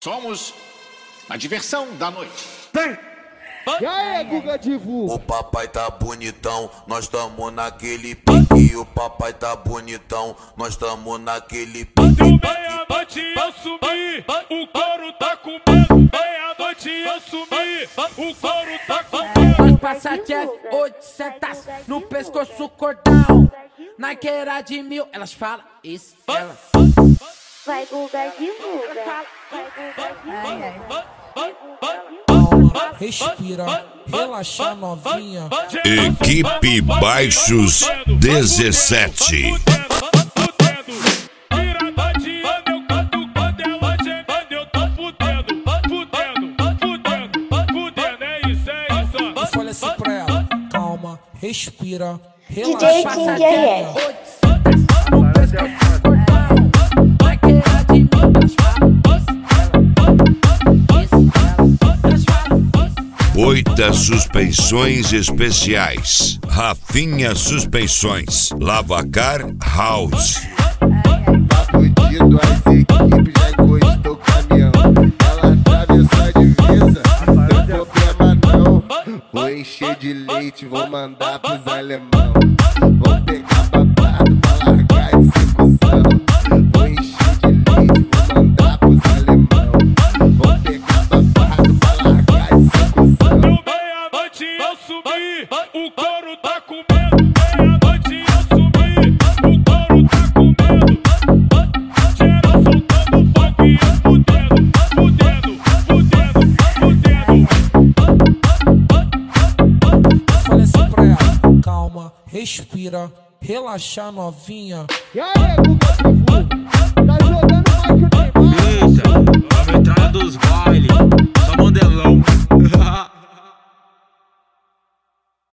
Somos a diversão da noite. Vem! E aí, Guga Divu? O papai tá bonitão, nós tamo naquele pique. O papai tá bonitão, nós tamo naquele pique. Deu meia-noite eu sumi, o couro tá com medo. Meia-noite eu sumi, o couro tá com medo. Nós passa Jeff 800 no pescoço cordão. Na queira de 1000, elas falam isso, ela. Vai Guga divulga. Respira, relaxa novinha. Equipe Baixos 17. Olha assim pra ela, calma, respira, DJ relaxa King novinha. Oita Suspensões Especiais. Rafinha Suspensões. Lavacar House. Tá fudido, as equipes já encostou o caminhão. Ela atravessou a divisa, não tem problema não. Vou encher de leite, vou mandar pros alemão. Vou pegar babado pra largar esse cuzão. Vou encher de leite, vou mandar pros alemão. Vou pegar babado pra largar esse cuzão. Deu meia-noite eu subi, o couro tá com medo. Meia-noite eu subi, o couro tá com medo. Geral soltando fogo e eu fudendo, fudendo, fudendo, fudendo. Olha assim pra ela, calma, respira, relaxa novinha. E aí, Guga Divu? Tá jogando mais que o Neymar? Eita, vamos entrar dos bailes, só modelão.